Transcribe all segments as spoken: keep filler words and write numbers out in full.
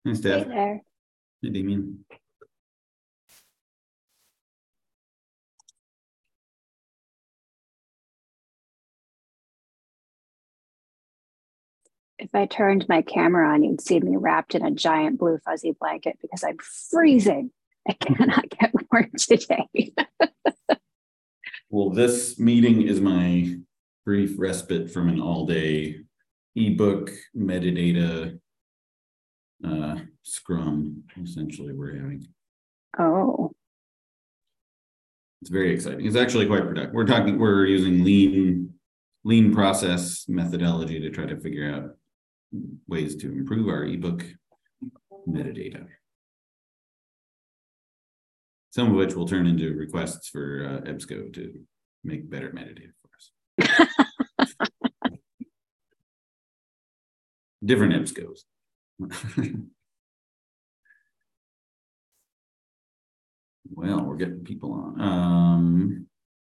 Hi, Steph. Hey there. Hey, Damien. If I turned my camera on, you'd see me wrapped in a giant blue fuzzy blanket because I'm freezing. I cannot get warm today. Well, this meeting is my brief respite from an all-day ebook metadata uh, scrum, essentially, we're having. Oh. It's very exciting. It's actually quite productive. We're talking, we're using lean, lean process methodology to try to figure out ways to improve our ebook metadata. Some of which will turn into requests for uh, EBSCO to make better metadata for us. Different EBSCOs. Well, we're getting people on. Um,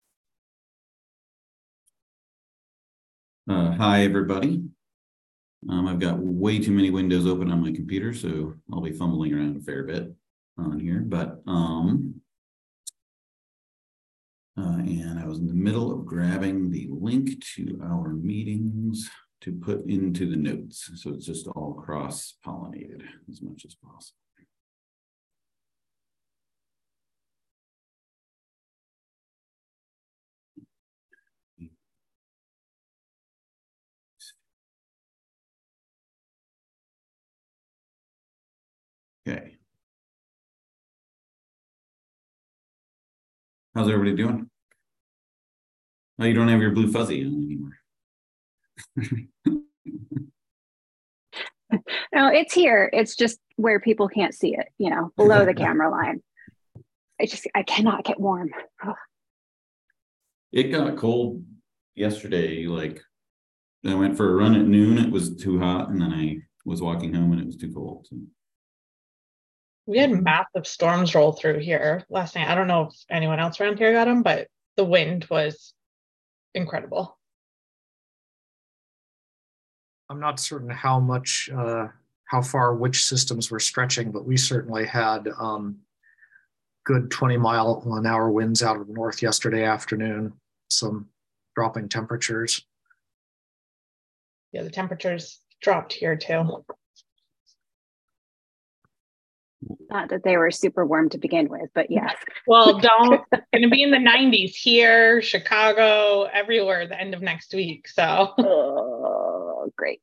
uh, hi, everybody. Um, I've got way too many windows open on my computer, so I'll be fumbling around a fair bit on here. But um, uh, and I was in the middle of grabbing the link to our meetings to put into the notes, so it's just all cross-pollinated as much as possible. Okay. How's everybody doing? Oh, you don't have your blue fuzzy on anymore. No, it's here. It's just where people can't see it, you know, below the camera line. I just, I cannot get warm. Ugh. It got cold yesterday. Like, I went for a run at noon. It was too hot. And then I was walking home and it was too cold. So. We had massive storms roll through here last night. I don't know if anyone else around here got them, but the wind was incredible. I'm not certain how much, uh, how far which systems were stretching, but we certainly had um, good twenty mile an hour winds out of the north yesterday afternoon, some dropping temperatures. Yeah, the temperatures dropped here too. Not that they were super warm to begin with, but yeah. Well, don't, it's going to be in the nineties here, Chicago, everywhere the end of next week. So, oh, great.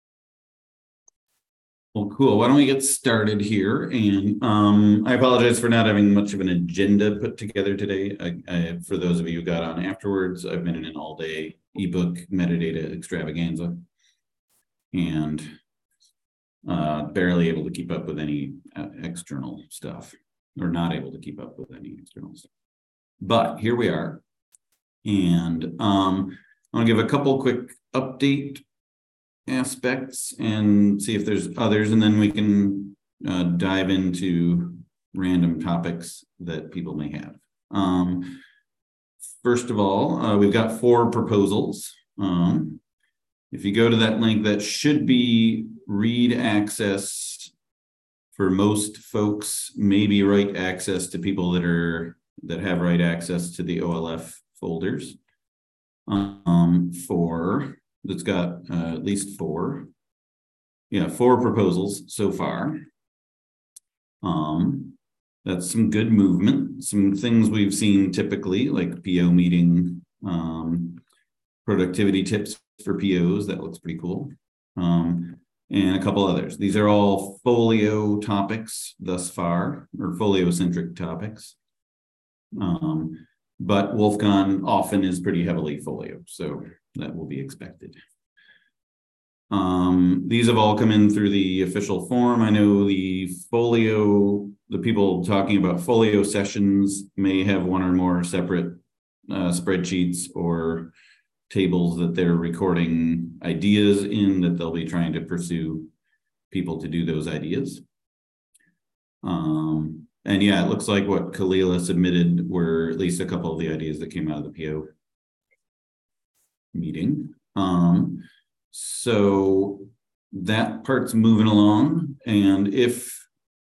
Well, cool. Why don't we get started here? And um, I apologize for not having much of an agenda put together today. I, I, for those of you who got on afterwards, I've been in an all-day ebook metadata extravaganza and uh, barely able to keep up with any uh, external stuff, or not able to keep up with any external stuff. But here we are. And um, I want to give a couple quick update aspects and see if there's others, and then we can uh, dive into random topics that people may have. Um, first of all, uh, we've got four proposals. Um, if you go to that link, that should be read access for most folks, maybe write access to people that are that have write access to the O L F folders. Um, for that's got uh, at least four, yeah, four proposals so far. Um, that's some good movement. Some things we've seen typically, like P O meeting, um, productivity tips for P Os. That looks pretty cool. Um, and a couple others. These are all folio topics thus far, or folio-centric topics. Um, but Wolfcon often is pretty heavily folio, so that will be expected. Um, these have all come in through the official form. I know the folio, the people talking about folio sessions may have one or more separate uh, spreadsheets or tables that they're recording ideas in that they'll be trying to pursue people to do those ideas. Um, and yeah, it looks like what Kalila submitted were at least a couple of the ideas that came out of the P O meeting. Um, so that part's moving along. And if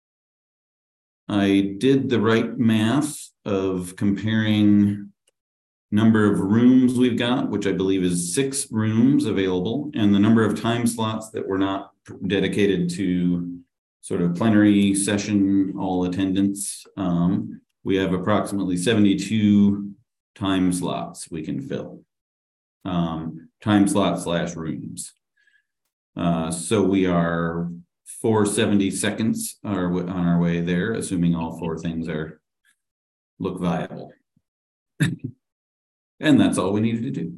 I did the right math of comparing number of rooms we've got, which I believe is six rooms available, and the number of time slots that were not dedicated to sort of plenary session, all attendance, um, we have approximately seventy-two time slots we can fill. Um, time slot slash rooms. Uh, so we are four seventy seconds are on our way there, assuming all four things are look viable. And that's all we needed to do.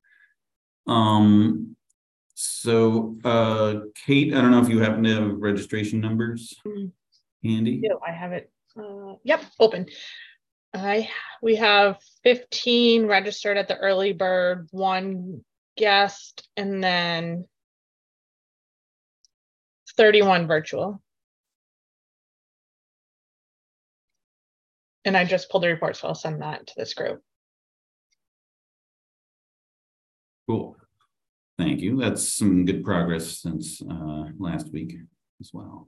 Um, so uh, Kate, I don't know if you happen to have registration numbers handy. No, I have it. Uh, yep, open. I we have fifteen registered at the early bird, one guest, and then thirty-one virtual. And I just pulled the report, so I'll send that to this group. Cool. Thank you. That's some good progress since uh, last week as well.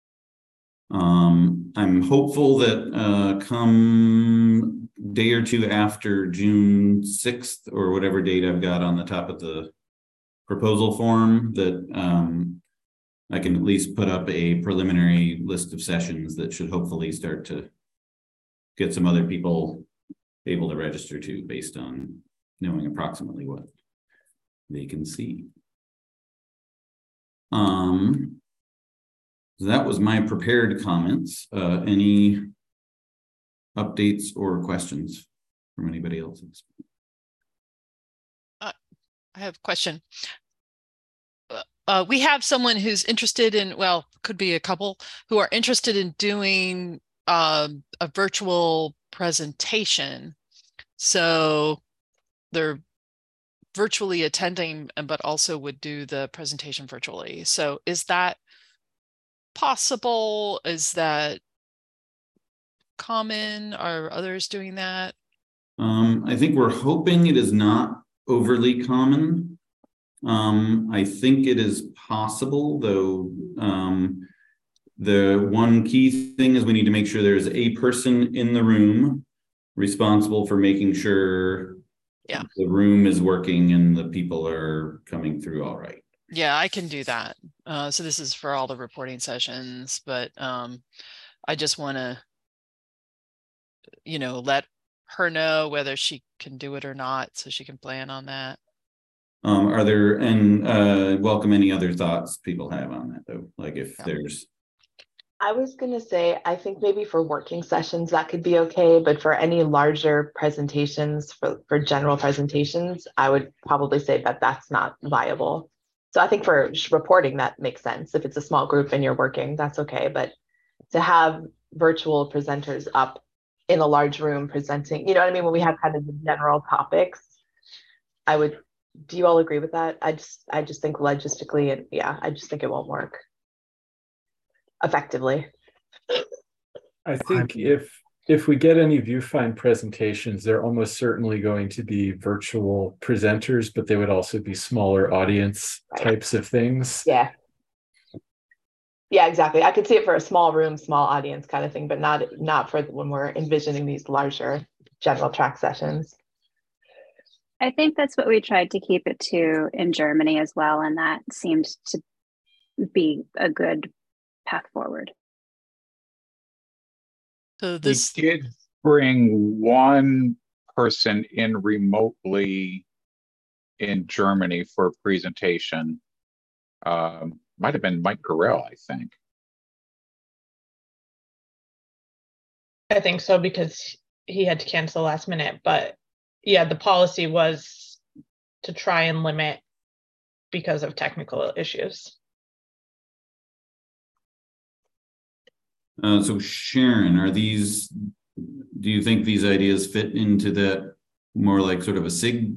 Um, I'm hopeful that uh, come day or two after June sixth or whatever date I've got on the top of the proposal form that um, I can at least put up a preliminary list of sessions that should hopefully start to get some other people able to register to based on knowing approximately what they can see. Um, so that was my prepared comments. Uh, any updates or questions from anybody else? Uh, I have a question. Uh, we have someone who's interested in, well, could be a couple who are interested in doing um, a virtual presentation. So they're virtually attending, but also would do the presentation virtually. So is that possible? Is that common? Are others doing that? Um, I think we're hoping it is not overly common. Um, I think it is possible, though. Um, the one key thing is we need to make sure there's a person in the room responsible for making sure yeah. the room is working and the people are coming through all right. Yeah, I can do that. Uh, so this is for all the reporting sessions, but um, I just want to, you know, let her know whether she can do it or not, so she can plan on that. Um, are there, and uh, welcome any other thoughts people have on that though, like if yeah. there's. I was going to say, I think maybe for working sessions that could be okay, but for any larger presentations, for, for general presentations, I would probably say that that's not viable. So I think for reporting, that makes sense. If it's a small group and you're working, that's okay. But to have virtual presenters up in a large room presenting, you know what I mean? When we have kind of the general topics, I would, do you all agree with that? I just, I just think logistically, and yeah, I just think it won't work effectively. I think if if we get any Viewfind presentations, they're almost certainly going to be virtual presenters, but they would also be smaller audience right. types of things. Yeah. Yeah, exactly. I could see it for a small room, small audience kind of thing, but not not for when we're envisioning these larger general track sessions. I think that's what we tried to keep it to in Germany as well, and that seemed to be a good path forward. So this we did bring one person in remotely in Germany for a presentation. Um, might have been Mike Gorell, I think. I think so, because he had to cancel last minute. But yeah, the policy was to try and limit because of technical issues. Uh, so Sharon, are these, do you think these ideas fit into that more like sort of a SIG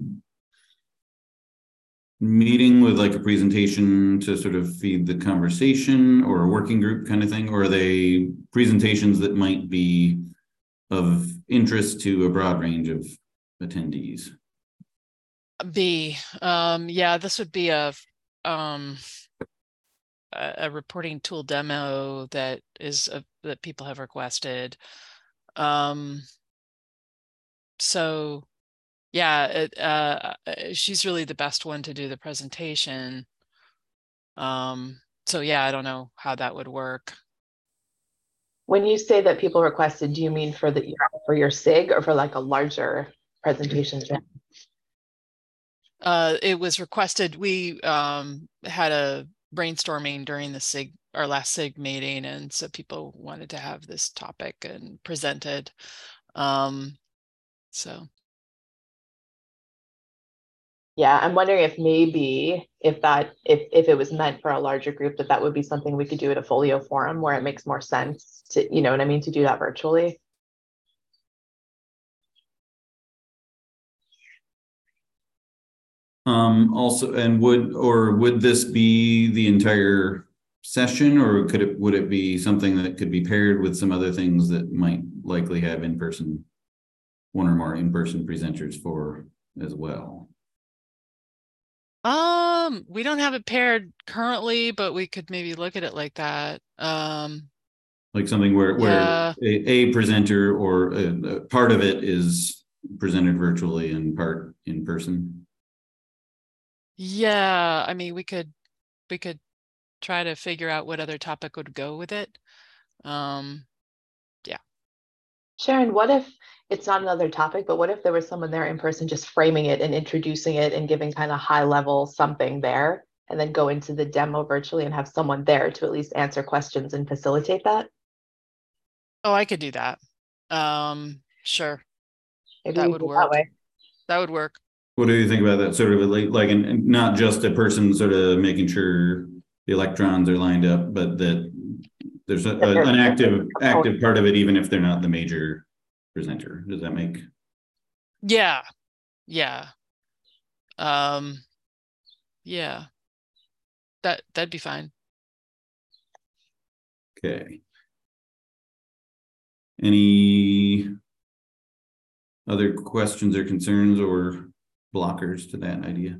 meeting with like a presentation to sort of feed the conversation, or a working group kind of thing? Or are they presentations that might be of interest to a broad range of attendees? B, um, yeah, this would be a, um, a, a reporting tool demo that is a, that people have requested. Um, so yeah, it, uh, she's really the best one to do the presentation. Um, so yeah, I don't know how that would work. When you say that people requested, do you mean for the for your S I G or for like a larger presentation? Uh, it was requested. We um, had a brainstorming during the S I G, our last S I G meeting, and so people wanted to have this topic and presented. Um, so. Yeah, I'm wondering if maybe if that if if it was meant for a larger group, that that would be something we could do at a Folio forum where it makes more sense to, you know what I mean, to do that virtually. Um, also, and would or would this be the entire session, or could it would it be something that could be paired with some other things that might likely have in-person, one or more in-person presenters for as well? Um, we don't have it paired currently, but we could maybe look at it like that. Um, like something where yeah. where a, a presenter or a, a part of it is presented virtually and part in person. Yeah, I mean, we could we could try to figure out what other topic would go with it. Um, yeah. Sharon, what if it's not another topic, but what if there was someone there in person just framing it and introducing it and giving kind of high level something there, and then go into the demo virtually and have someone there to at least answer questions and facilitate that? Oh, I could do that. Um, sure. Maybe That we would do it work. that way. That would work. What do you think about that? Sort of like, like and, and not just a person sort of making sure the electrons are lined up, but that there's a, a, an active active part of it, even if they're not the major presenter. Does that make? Yeah. Yeah. Um, yeah. That that'd be fine. Okay. Any other questions or concerns or blockers to that idea?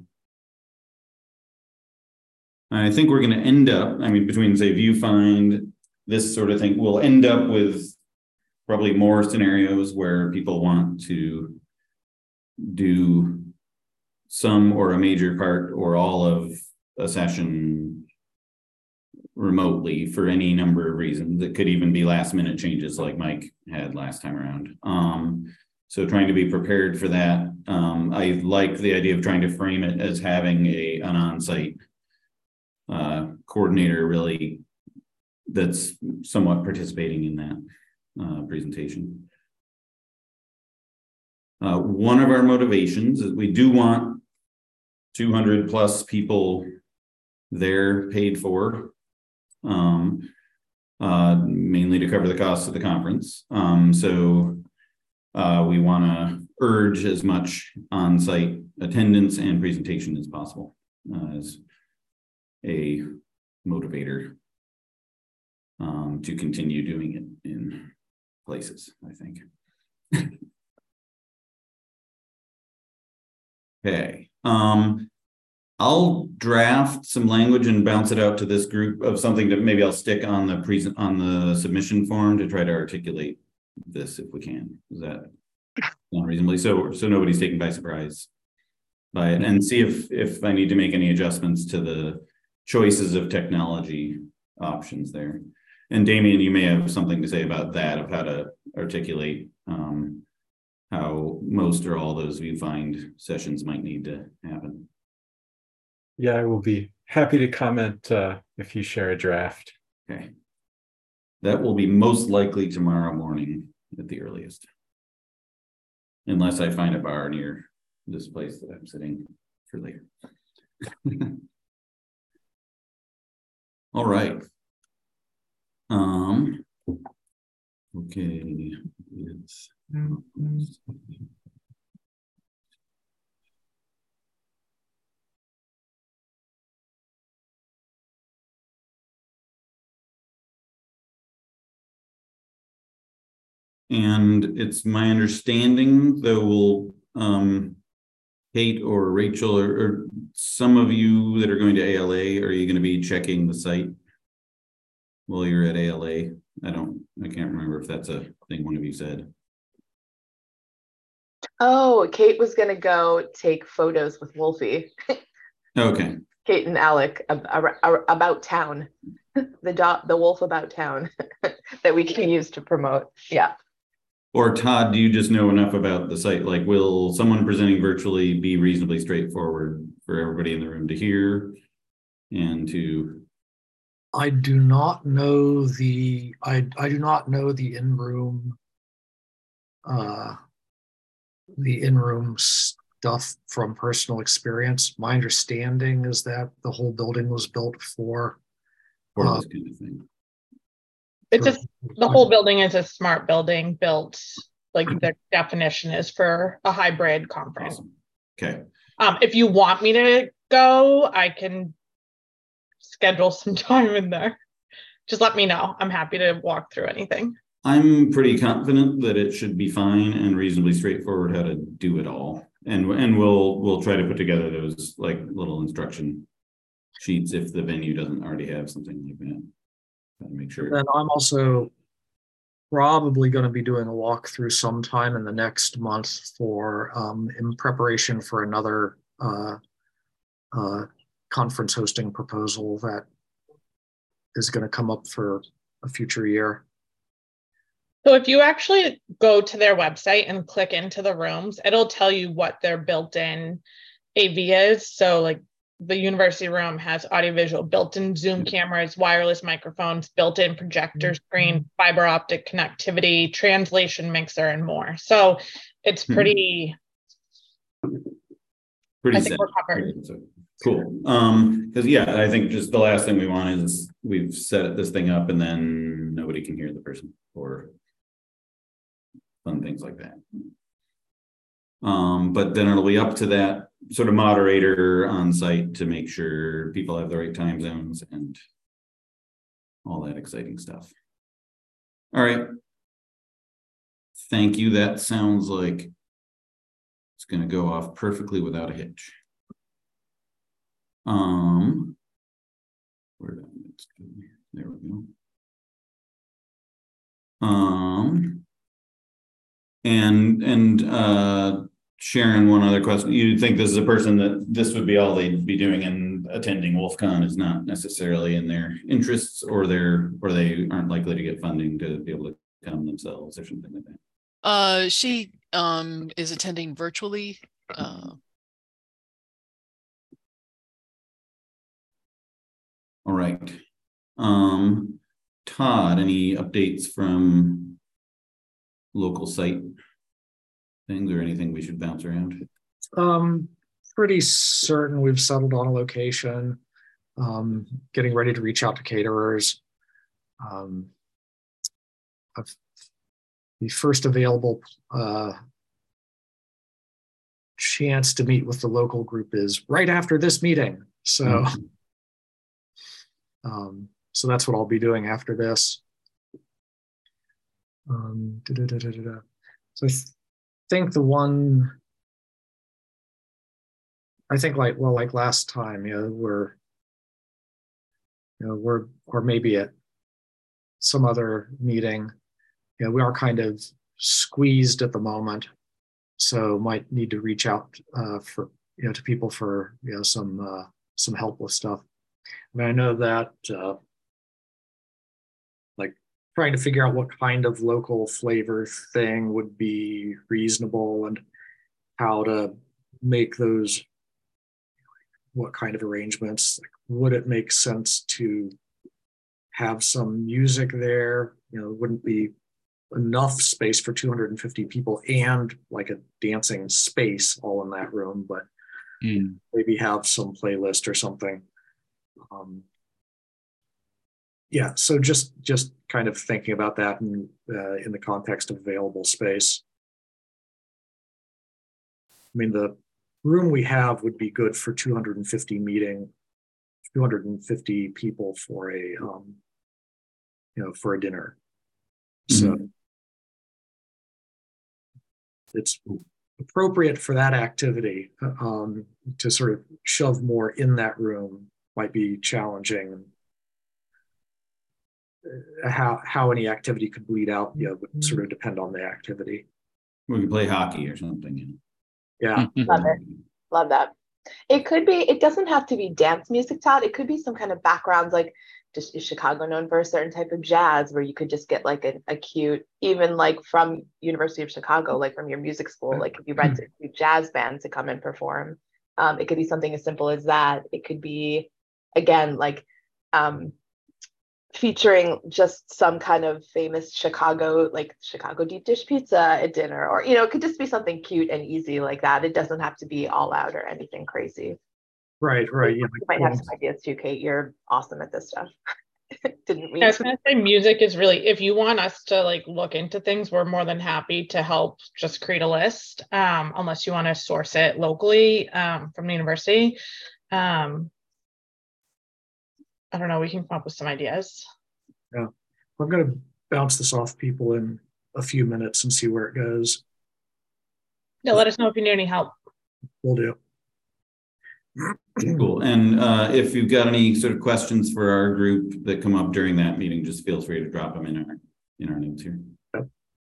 I think we're going to end up, I mean, between say Viewfind, this sort of thing, we'll end up with probably more scenarios where people want to do some or a major part or all of a session remotely for any number of reasons. It could even be last minute changes like Mike had last time around. Um, so trying to be prepared for that. Um, I like the idea of trying to frame it as having a an on-site uh, coordinator really that's somewhat participating in that uh, presentation. Uh, one of our motivations is we do want two hundred plus people there paid for, um, uh, mainly to cover the costs of the conference. Um, so uh, we want to urge as much on-site attendance and presentation as possible uh, as a motivator um, to continue doing it in places, I think. Okay. Um, I'll draft some language and bounce it out to this group of something that maybe I'll stick on the present on the submission form to try to articulate this if we can. Is that done reasonably? So so nobody's taken by surprise by it, and see if if I need to make any adjustments to the choices of technology options there. And Damien, you may have something to say about that, of how to articulate um, how most or all those Viewfind sessions might need to happen. Yeah, I will be happy to comment uh, if you share a draft. Okay. That will be most likely tomorrow morning at the earliest. Unless I find a bar near this place that I'm sitting for later. All right. Um, okay. It's, and it's my understanding, though, we'll um, Kate or Rachel or, or some of you that are going to A L A, are you going to be checking the site while you're at A L A? I don't, I can't remember if that's a thing one of you said. Oh, Kate was gonna go take photos with Wolfie. Okay. Kate and Alec ab- ab- about town, the dot, the wolf about town that we can use to promote. Yeah. Or Todd, do you just know enough about the site? Like, will someone presenting virtually be reasonably straightforward for everybody in the room to hear and to? I do not know the I I do not know the in-room uh the in-room stuff from personal experience. My understanding is that the whole building was built for For uh, this kind of thing. It's for- just the whole building is a smart building built, like the definition is for a hybrid conference. Awesome. Okay. Um, if you want me to go, I can schedule some time in there. Just let me know. I'm happy to walk through anything. I'm pretty confident that it should be fine and reasonably straightforward how to do it all. And and we'll we'll try to put together those like little instruction sheets if the venue doesn't already have something like that. Gotta make sure. And I'm also probably going to be doing a walkthrough sometime in the next month for um, in preparation for another uh, uh, conference hosting proposal that is going to come up for a future year. So if you actually go to their website and click into the rooms, it'll tell you what their built-in A V is. So like the university room has audiovisual, built-in Zoom cameras, wireless microphones, built-in projector screen, fiber optic connectivity, translation mixer, and more. So it's pretty, Pretty I think set. we're covered. Cool. Um, because yeah, I think just the last thing we want is we've set this thing up and then nobody can hear the person or fun things like that. Um, but then it'll be up to that sort of moderator on site to make sure people have the right time zones and all that exciting stuff. All right. Thank you. That sounds like it's going to go off perfectly without a hitch. Um, where did I, there we go. Um, and and uh, Sharon, one other question. You think this is a person that this would be all they'd be doing, and attending WolfCon is not necessarily in their interests, or they're or they aren't likely to get funding to be able to come themselves or something like that? Uh, she um is attending virtually. Uh, All right. Um, Todd, any updates from local site things or anything we should bounce around? Um, pretty certain we've settled on a location. Um, getting ready to reach out to caterers. Um, I've, the first available uh, chance to meet with the local group is right after this meeting. So. Mm-hmm. Um, so that's what I'll be doing after this. Um, da, da, da, da, da. So I th think the one, I think like, well, like last time, you know, we're, you know, we're, or maybe at some other meeting, you know, we are kind of squeezed at the moment. So might need to reach out uh, for, you know, to people for, you know, some, uh, some help with stuff. I mean, I know that uh, like trying to figure out what kind of local flavor thing would be reasonable and how to make those, what kind of arrangements, like, would it make sense to have some music there? You know, wouldn't be enough space for two hundred fifty people and like a dancing space all in that room, but mm. maybe have some playlist or something. Um, yeah, so just just kind of thinking about that in, uh, in the context of available space. I mean, the room we have would be good for two hundred fifty meeting, two hundred fifty people for a, um, you know, for a dinner. Mm-hmm. So it's appropriate for that activity. Um, to sort of shove more in that room might be challenging. how how any activity could bleed out, yeah, would sort of depend on the activity. We can play hockey or something. You know? Yeah. Love it. Love that. It could be, it doesn't have to be dance music, Todd. It could be some kind of backgrounds, like just is Chicago known for a certain type of jazz where you could just get like a, a cute, even like from University of Chicago, like from your music school, like if you rent a cute jazz band to come and perform. Um, it could be something as simple as that. It could be, again, like um, featuring just some kind of famous Chicago, like Chicago deep dish pizza at dinner, or, you know, it could just be something cute and easy like that. It doesn't have to be all out or anything crazy. Right, right. Yeah, You might have some ideas too, Kate. You're awesome at this stuff. Didn't mean I was to. gonna say music is really, if you want us to like look into things, we're more than happy to help just create a list. Um, unless you want to source it locally um, from the university. Um, I don't know, we can come up with some ideas. Yeah. I'm going to bounce this off people in a few minutes and see where it goes. Yeah, let us know if you need any help. Will do. Cool. And uh, if you've got any sort of questions for our group that come up during that meeting, just feel free to drop them in our in our notes here. Yep.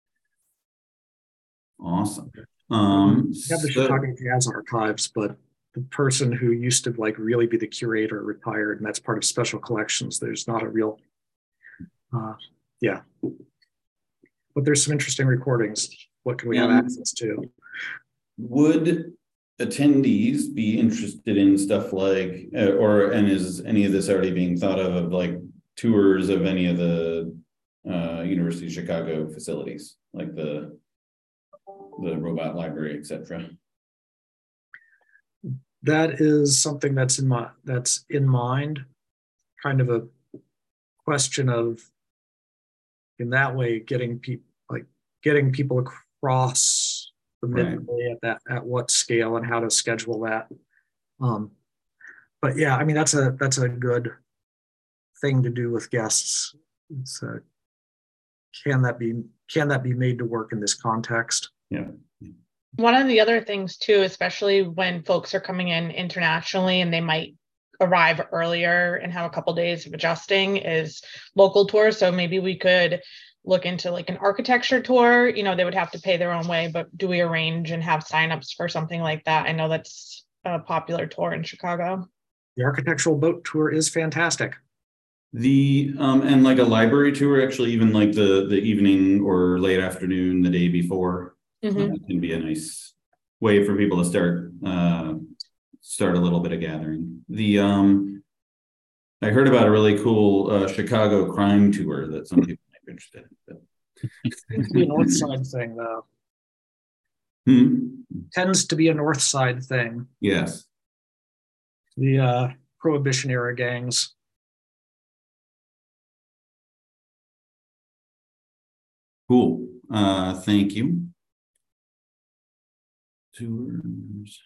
Awesome. Um, we have the so, Chicago Jazz Archives, but the person who used to like really be the curator retired, and that's part of special collections. There's not a real, uh, yeah. But there's some interesting recordings. What can we have um, access to? Would attendees be interested in stuff like, uh, or and is any of this already being thought of, of like tours of any of the uh, University of Chicago facilities, like the the robot library, et cetera? That is something that's in my that's in mind. Kind of a question of, in that way, getting people like getting people across the midway right. at that at what scale and how to schedule that. Um, but yeah, I mean that's a that's a good thing to do with guests. It's a, can that be can that be made to work in this context? Yeah. One of the other things too, especially when folks are coming in internationally and they might arrive earlier and have a couple days of adjusting, is local tours. So maybe we could look into like an architecture tour. You know, they would have to pay their own way, but do we arrange and have signups for something like that? I know that's a popular tour in Chicago. The architectural boat tour is fantastic. The um and like a library tour, actually, even like the the evening or late afternoon, the day before. Mm-hmm. uh, can be a nice way for people to start uh, start a little bit of gathering. The um, I heard about a really cool uh, Chicago crime tour that some people might be interested in. Tends to be a north side thing, though. Hmm? Tends to be a north side thing. Yes. The uh, Prohibition era gangs. Cool. Uh, thank you. Tours.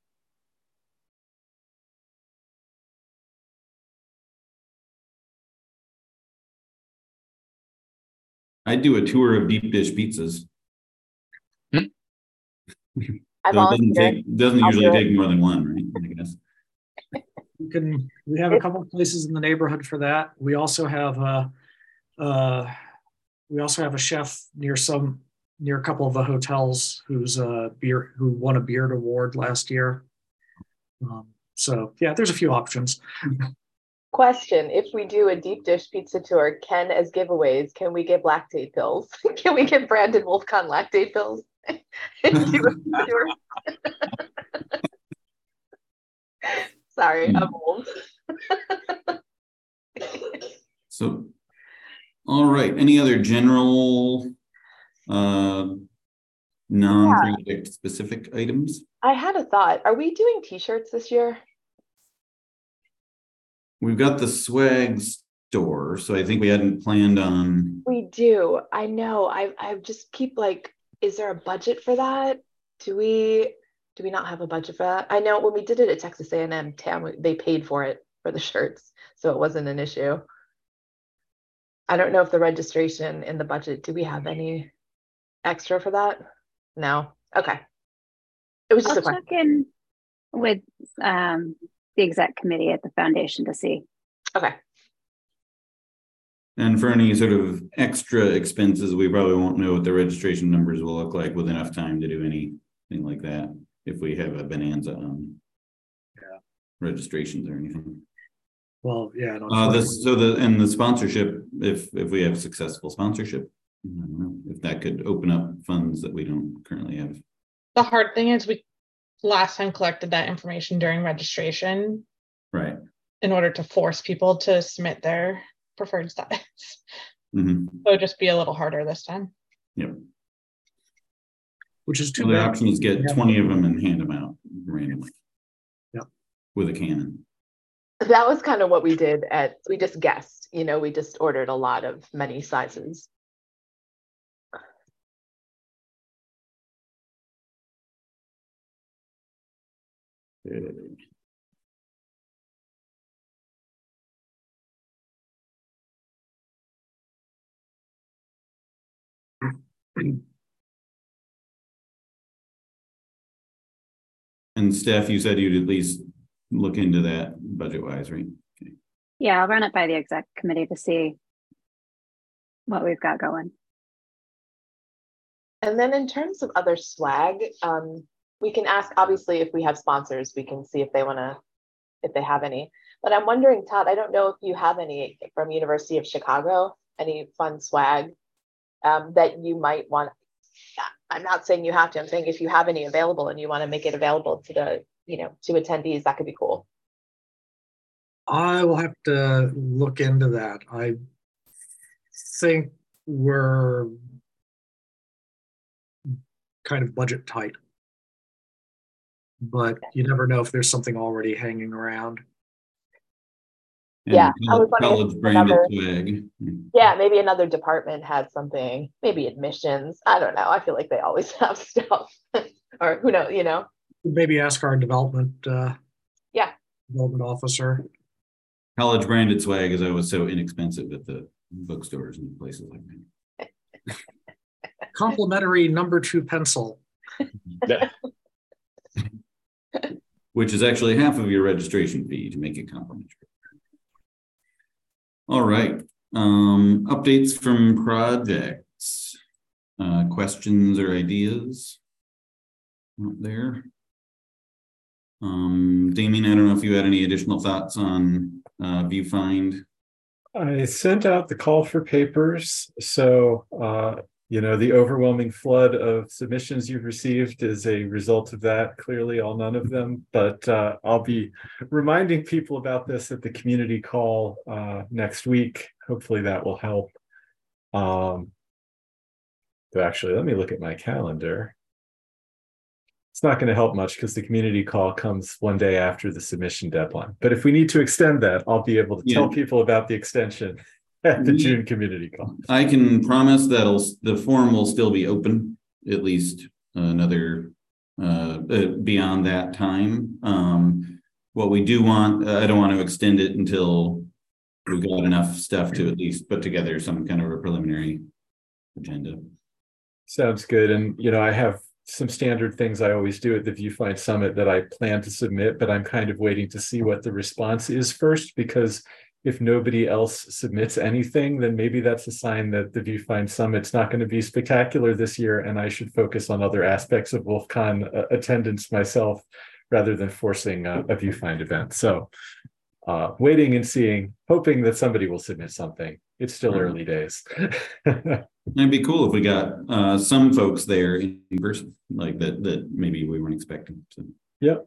I do a tour of deep dish pizzas. I so it doesn't take doesn't I'll usually do take more than one, right? I guess. You can. We have a couple of places in the neighborhood for that. We also have a. Uh, we also have a chef near some. near a couple of the hotels who's a beer who won a Beard Award last year. Um, so yeah, there's a few options. Question: if we do a deep dish pizza tour, Ken, as giveaways, can we get lactate pills? Can we get Brandon Wolfcon lactate pills? Sorry, hmm. I'm old. So, all right. Any other general uh non-project yeah. specific items? I had a thought. Are we doing t-shirts this year? We've got the swag store, so I think we hadn't planned on. We do. I know. I I just keep like, is there a budget for that? Do we do we not have a budget for that? I know when we did it at Texas A and M, Tam, they paid for it for the shirts, so it wasn't an issue. I don't know if the registration in the budget, do we have any extra for that? No. Okay. It was just I'll a question. check in with um, the exec committee at the foundation to see. Okay. And for any sort of extra expenses, we probably won't know what the registration numbers will look like with enough time to do anything like that. If we have a bonanza on Yeah. registrations or anything. Well, yeah. and Uh, this, so the, and the sponsorship, if, if we have successful sponsorship, I don't know if that could open up funds that we don't currently have. The hard thing is we last time collected that information during registration Right. in order to force people to submit their preferred status. Mm-hmm. So it'll just be a little harder this time. Yep. Which is too So the bad. option is get Yeah. twenty of them and hand them out randomly. Yep. With a cannon. That was kind of what we did at, we just guessed, you know, we just ordered a lot of many sizes. Okay. And Steph, you said you'd at least look into that budget wise, right? Okay. Yeah, I'll run it by the exec committee to see what we've got going. And then in terms of other swag, um, we can ask, obviously, if we have sponsors, we can see if they want to, if they have any. But I'm wondering, Todd, I don't know if you have any from University of Chicago, any fun swag um, that you might want. I'm not saying you have to, I'm saying if you have any available and you want to make it available to the, you know, to attendees, that could be cool. I will have to look into that. I think we're kind of budget tight, but you never know if there's something already hanging around. And Yeah, I was wondering college if branded another- swag. Yeah, maybe another department had something, maybe admissions. I don't know. I feel like they always have stuff. Or who knows, you know? Maybe ask our development uh, Yeah. development officer. College branded swag is always so inexpensive at the bookstores and places like that. Complimentary number two pencil. Which is actually half of your registration fee to make it complimentary. All right. Um, updates from projects. Uh, questions or ideas out there? Um, Damien, I don't know if you had any additional thoughts on uh, Viewfind. I sent out the call for papers. So, uh, you know, the overwhelming flood of submissions you've received is a result of that. Clearly, all none of them. But uh, I'll be reminding people about this at the community call uh, next week. Hopefully that will help. Um, but actually, let me look at my calendar. It's not going to help much because the community call comes one day after the submission deadline. But if we need to extend that, I'll be able to Yeah. tell people about the extension at the We- June community call. I can promise that the form will still be open at least another uh, uh, beyond that time. Um, what we do want, uh, I don't want to extend it until we've got enough stuff to at least put together some kind of a preliminary agenda. Sounds good. And, you know, I have some standard things I always do at the Viewfind Summit that I plan to submit, but I'm kind of waiting to see what the response is first, because if nobody else submits anything, then maybe that's a sign that the Viewfind Summit's not going to be spectacular this year, and I should focus on other aspects of WolfCon uh, attendance myself rather than forcing a, a Viewfind event. So uh, waiting and seeing, hoping that somebody will submit something. It's still Right. early days. It'd be cool if we got uh, some folks there in person, like that, that maybe we weren't expecting. So. Yep.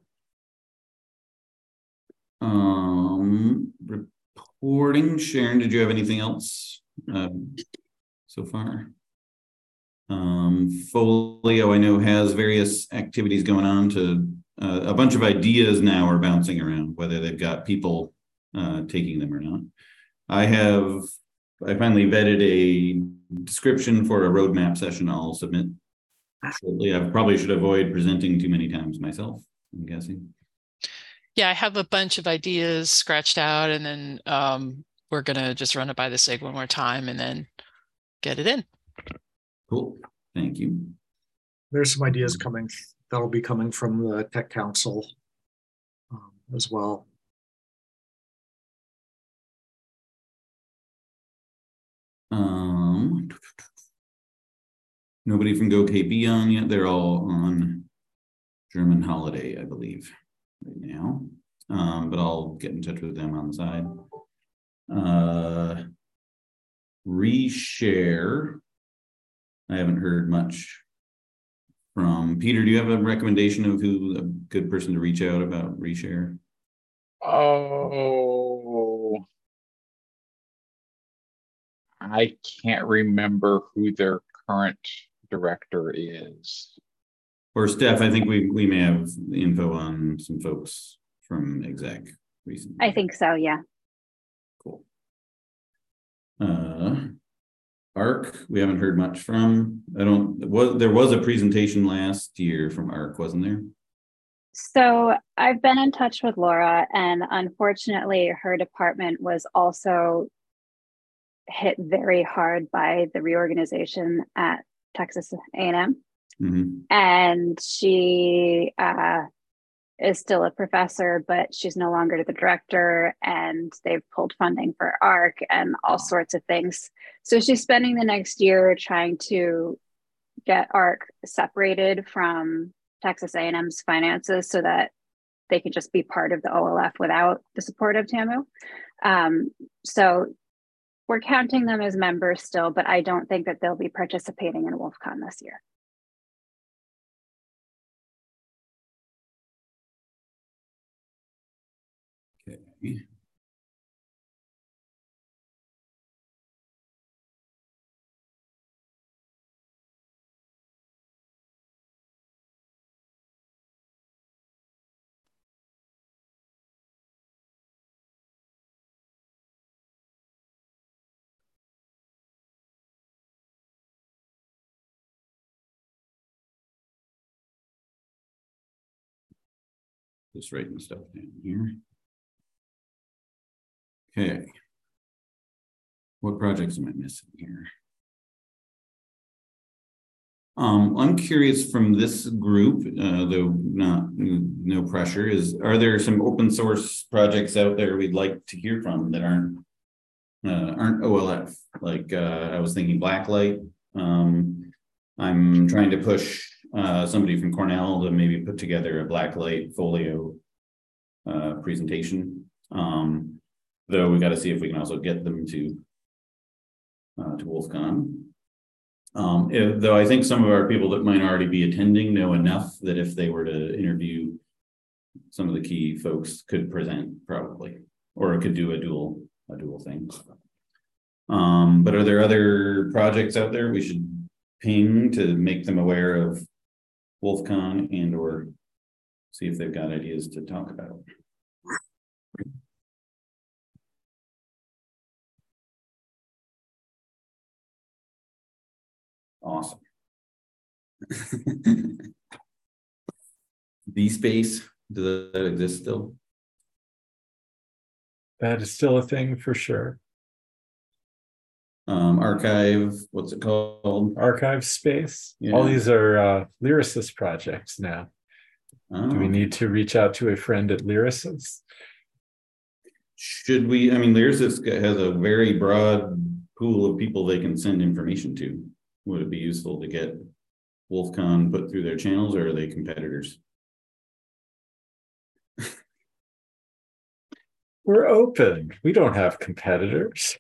Um, reporting. Sharon, did you have anything else um, so far? Um, Folio, I know, has various activities going on to uh, a bunch of ideas now are bouncing around, whether they've got people uh, taking them or not. I have, I finally vetted a description for a roadmap session I'll submit shortly. I probably should avoid presenting too many times myself, I'm guessing. Yeah, I have a bunch of ideas scratched out, and then um, we're going to just run it by the S I G one more time and then get it in. Cool. Thank you. There's some ideas coming that'll be coming from the Tech Council um, as well. Um, nobody from Go K B on yet. They're all on German holiday, I believe, right now. Um, but I'll get in touch with them on the side. Uh, Reshare. I haven't heard much from Peter. Do you have a recommendation of who a good person to reach out about Reshare? Oh, I can't remember who their current director is. Or Steph, I think we we may have info on some folks from exec recently. I think so, yeah. Cool. Uh, ARC, we haven't heard much from. I don't, was there was a presentation last year from ARC, wasn't there? So I've been in touch with Laura, and unfortunately her department was also hit very hard by the reorganization at Texas A and M. Mm-hmm. And she uh, is still a professor, but she's no longer the director, and they've pulled funding for ARC and all sorts of things. So she's spending the next year trying to get ARC separated from Texas A and M's finances so that they can just be part of the O L F without the support of TAMU. Um, so we're counting them as members still, but I don't think that they'll be participating in WolfCon this year. Okay. Just writing stuff down here. Okay. What projects am I missing here? Um, I'm curious from this group, uh, though not no pressure, is are there some open source projects out there we'd like to hear from that aren't uh, aren't O L F? Like uh, I was thinking Blacklight. Um, I'm trying to push uh, somebody from Cornell to maybe put together a Blacklight folio uh, presentation. Um, though we got to see if we can also get them to uh, to WolfCon. Um, if, though I think some of our people that might already be attending know enough that if they were to interview some of the key folks could present probably, or could do a dual a dual thing. Um, but are there other projects out there we should ping to make them aware of WolfCon and or see if they've got ideas to talk about? Awesome. The space, does that exist still? That is still a thing for sure. Um, archive, what's it called? Archive space. Yeah. All these are uh, Lyrasis projects now. Oh, Do we okay. need to reach out to a friend at Lyrasis? Should we, I mean, Lyrasis has a very broad pool of people they can send information to. Would it be useful to get WolfCon put through their channels, or are they competitors? We're open. We don't have competitors.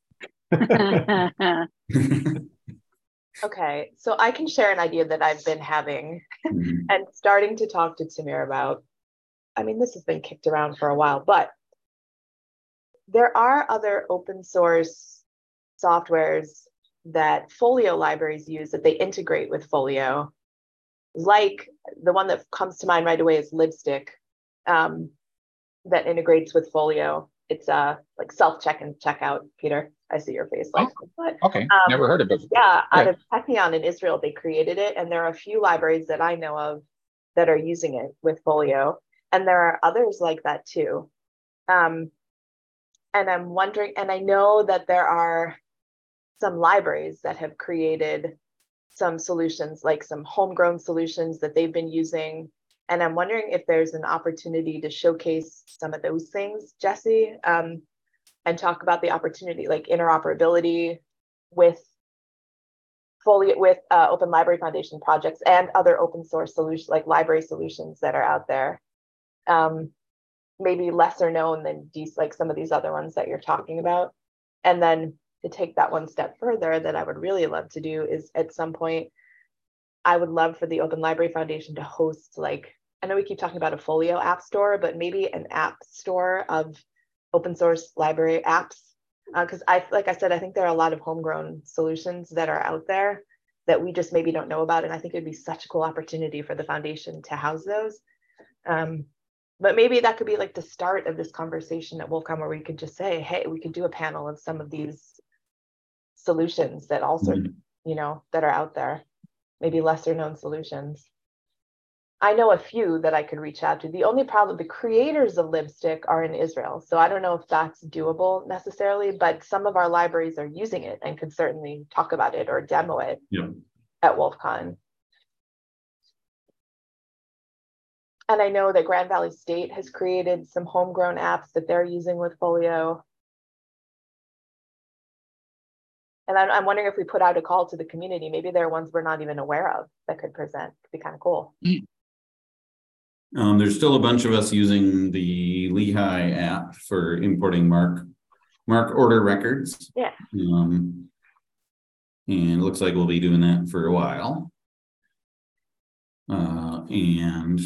Okay, so I can share an idea that I've been having Mhm. and starting to talk to Tamir about. I mean, this has been kicked around for a while, but there are other open source softwares that Folio libraries use that they integrate with Folio. Like the one that comes to mind right away is Libstick, um, that integrates with Folio. It's uh, like self-check and checkout, Peter. I see your face. Like, Oh, but, okay, um, never heard of it. Yeah, out Yeah. of Technion in Israel, they created it, and there are a few libraries that I know of that are using it with Folio, and there are others like that too. Um, and I'm wondering, and I know that there are some libraries that have created some solutions, like some homegrown solutions that they've been using. And I'm wondering if there's an opportunity to showcase some of those things, Jesse, um, and talk about the opportunity, like interoperability with fully with uh, Open Library Foundation projects and other open source solutions like library solutions that are out there. Um, maybe lesser known than these, like some of these other ones that you're talking about. And then to take that one step further, that I would really love to do is at some point, I would love for the Open Library Foundation to host, like, I know we keep talking about a Folio app store, but maybe an app store of open source library apps. Because uh, I, like I said, I think there are a lot of homegrown solutions that are out there that we just maybe don't know about. And I think it'd be such a cool opportunity for the foundation to house those. Um, but maybe that could be like the start of this conversation at Wolfcom, where we could just say, hey, we could do a panel of some of these solutions that also, mm-hmm. you know, that are out there, maybe lesser known solutions. I know a few that I could reach out to. The only problem, the creators of Libstic are in Israel. So I don't know if that's doable necessarily, but some of our libraries are using it and could certainly talk about it or demo it yeah. at WolfCon. And I know that Grand Valley State has created some homegrown apps that they're using with Folio. And I'm, I'm wondering if we put out a call to the community, maybe there are ones we're not even aware of that could present. It'd be kind of cool. Mm. Um, there's still a bunch of us using the Lehigh app for importing mark mark order records. Yeah. Um, and it looks like we'll be doing that for a while. Uh, and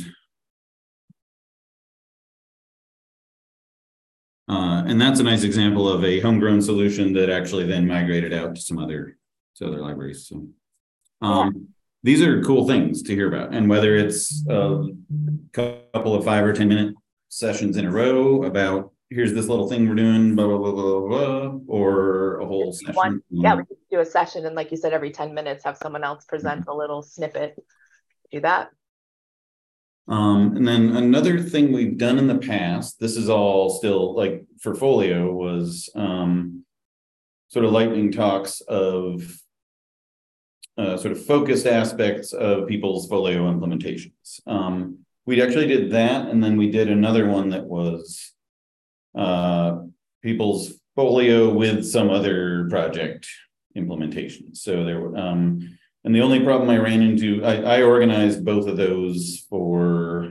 uh, and that's a nice example of a homegrown solution that actually then migrated out to some other to other libraries. So. Um, yeah. These are cool things to hear about, and whether it's a couple of five or ten minute sessions in a row about here's this little thing we're doing, blah blah blah blah blah, or a whole session. One, yeah, we could do a session, and like you said, every ten minutes have someone else present mm-hmm. a little snippet. Do that. Um, and then another thing we've done in the past, this is all still like for Folio, was um, sort of lightning talks of. Uh, sort of focused aspects of people's Folio implementations. Um, we actually did that, and then we did another one that was uh, people's Folio with some other project implementation. So there were, um, and the only problem I ran into, I, I organized both of those for,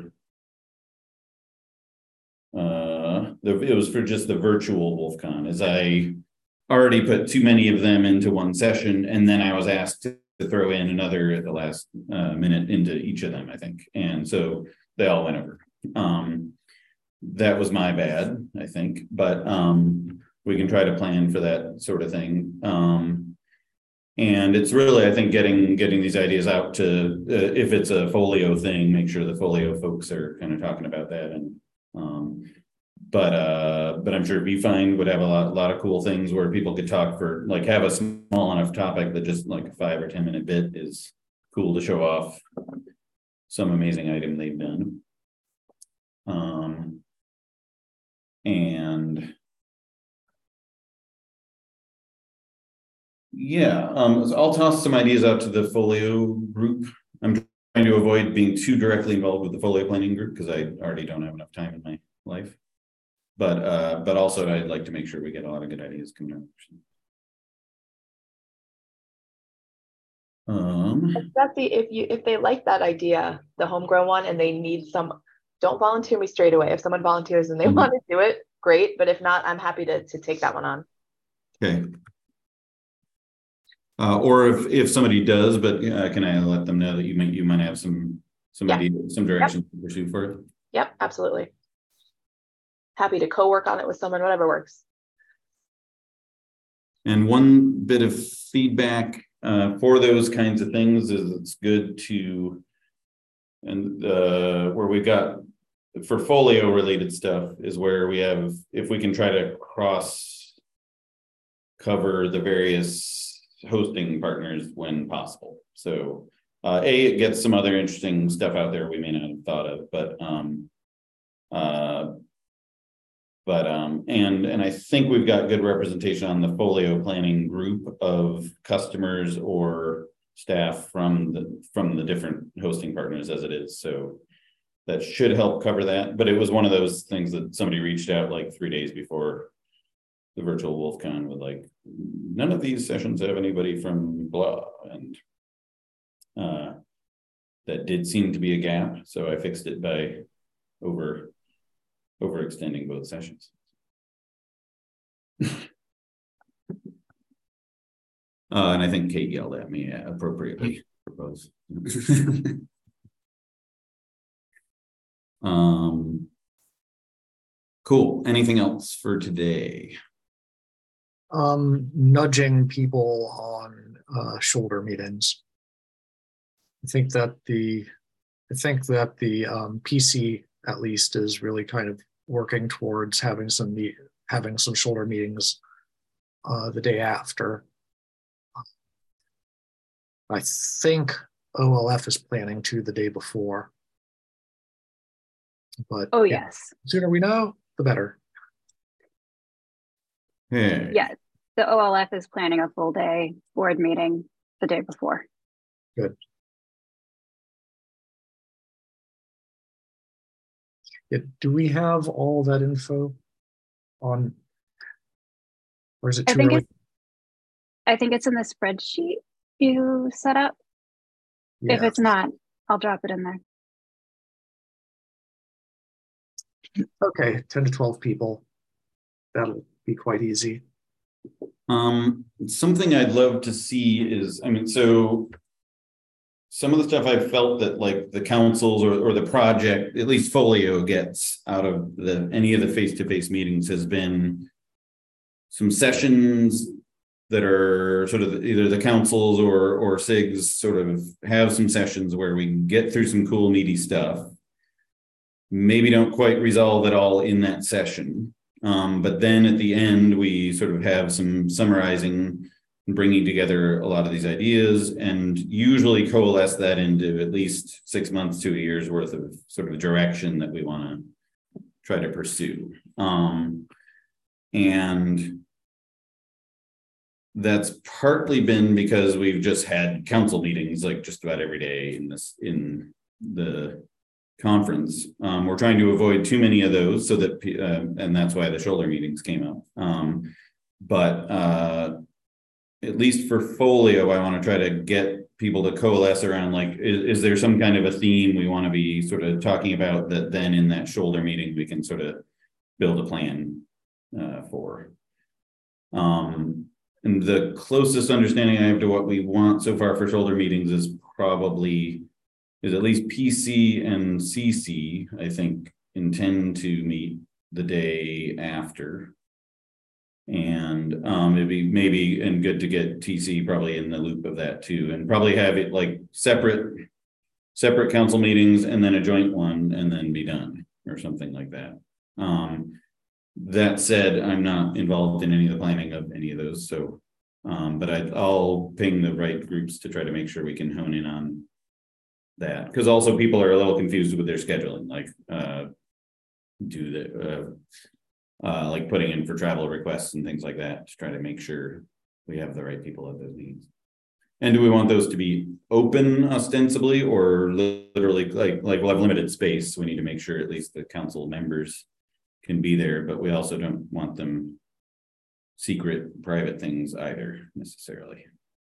uh, the, it was for just the virtual WolfCon, as I already put too many of them into one session, and then I was asked to to throw in another at the last uh, minute into each of them, I think. And so they all went over. Um, that was my bad, I think, but um, we can try to plan for that sort of thing. Um, and it's really, I think, getting getting these ideas out to, uh, if it's a Folio thing, make sure the Folio folks are kind of talking about that. And um, But uh, but I'm sure VFind would have a lot, lot of cool things where people could talk for, like, have a small enough topic that just like a five or ten minute bit is cool to show off some amazing item they've done. Um, and yeah, um, so I'll toss some ideas out to the Folio group. I'm trying to avoid being too directly involved with the Folio planning group because I already don't have enough time in my life. But uh, but also I'd like to make sure we get a lot of good ideas coming out. Um, that's the if you if they like that idea, the homegrown one, and they need some, don't volunteer me straight away. If someone volunteers and they mm-hmm. want to do it, great. But if not, I'm happy to to take that one on. Okay. Uh, or if if somebody does, but uh, can I let them know that you might you might have some some yeah. idea, some direction yep. to pursue for it? Yep, absolutely. Happy to co-work on it with someone, whatever works. And one bit of feedback uh, for those kinds of things is it's good to, and uh, where we got for Folio related stuff is where we have, if we can try to cross cover the various hosting partners when possible. So uh, A, it gets some other interesting stuff out there we may not have thought of, but um, uh, But um, and and I think we've got good representation on the Folio planning group of customers or staff from the from the different hosting partners as it is. So that should help cover that. But it was one of those things that somebody reached out like three days before the virtual WolfCon with like, none of these sessions have anybody from blah, and uh, that did seem to be a gap, so I fixed it by over overextending both sessions. uh, and I think Kate yelled at me uh, appropriately. Propose. um. Cool. Anything else for today? Um, nudging people on uh, shoulder meetings. I think that the, I think that the um, P C at least is really kind of working towards having some meet, having some shoulder meetings uh, the day after. I think O L F is planning to the day before. But Oh, yeah, yes. the sooner we know, the better. Hey. Yeah. The O L F is planning a full day board meeting the day before. Good. Yeah, do we have all that info on, or is it I too think early? it's, I think it's in the spreadsheet you set up. If Yeah. it's not, I'll drop it in there. Okay, ten to twelve people. That'll be quite easy. Um, something I'd love to see is, I mean, so some of the stuff I felt that like the councils or, or the project, at least Folio gets out of the any of the face-to-face meetings has been some sessions that are sort of either the councils or or S I Gs sort of have some sessions where we can get through some cool meaty stuff. Maybe don't quite resolve it all in that session. Um, but then at the end, we sort of have some summarizing and bringing together a lot of these ideas and usually coalesce that into at least six months to a year's worth of sort of direction that we want to try to pursue. Um, and that's partly been because we've just had council meetings like just about every day in this in the conference. Um, we're trying to avoid too many of those so that, uh, and that's why the shoulder meetings came up. Um, but uh, at least for Folio, I want to try to get people to coalesce around like, is, is there some kind of a theme we want to be sort of talking about that then in that shoulder meeting, we can sort of build a plan uh, for. Um, and the closest understanding I have to what we want so far for shoulder meetings is probably is at least P C and C C, I think, intend to meet the day after. And um, it'd be maybe and good to get T C probably in the loop of that too, and probably have it like separate, separate council meetings and then a joint one and then be done or something like that. Um, that said, I'm not involved in any of the planning of any of those. So, um, but I, I'll ping the right groups to try to make sure we can hone in on that, because also people are a little confused with their scheduling, like uh do the uh, uh like putting in for travel requests and things like that to try to make sure we have the right people at those meetings. And do we want those to be open ostensibly or literally like like we'll have limited space, so we need to make sure at least the council members can be there, but we also don't want them secret private things either necessarily.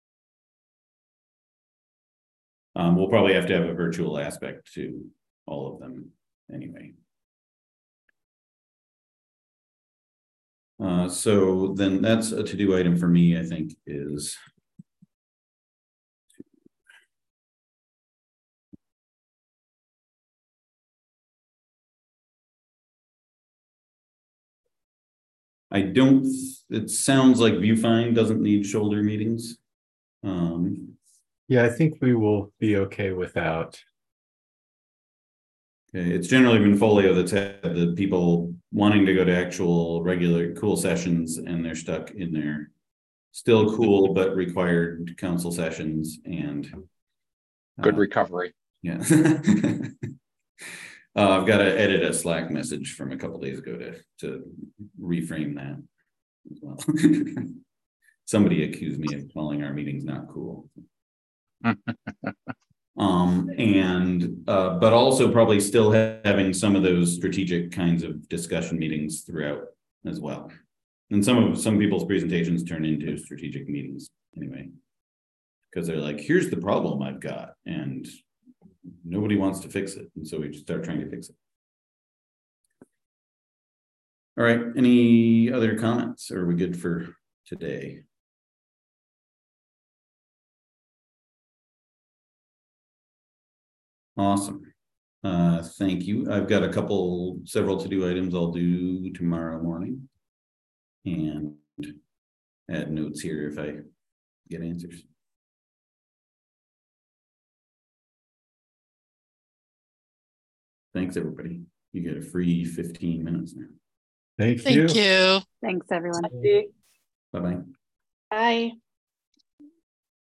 Um, we'll probably have to have a virtual aspect to all of them anyway. Uh, so then that's a to-do item for me, I think, is I don't, it sounds like Viewfind doesn't need shoulder meetings. Um, Yeah, I think we will be okay without. Okay, it's generally been Folio that's had the people wanting to go to actual regular cool sessions and they're stuck in their still cool but required council sessions and Good uh, recovery. yeah. uh, I've got to edit a Slack message from a couple days ago to to reframe that as well. Somebody accused me of calling our meetings not cool. um and uh but also probably still ha- having some of those strategic kinds of discussion meetings throughout as well, And some of some people's presentations turn into strategic meetings anyway, because they're like, here's the problem I've got, and nobody wants to fix it. And so we just start trying to fix it. All right, any other comments? Or are we good for today? Awesome. Uh, thank you. I've got a couple, several to-do items I'll do tomorrow morning. And add notes here if I get answers. Thanks, everybody. You get a free fifteen minutes now. Thank you. Thank you. Thanks, everyone. Bye-bye. Bye.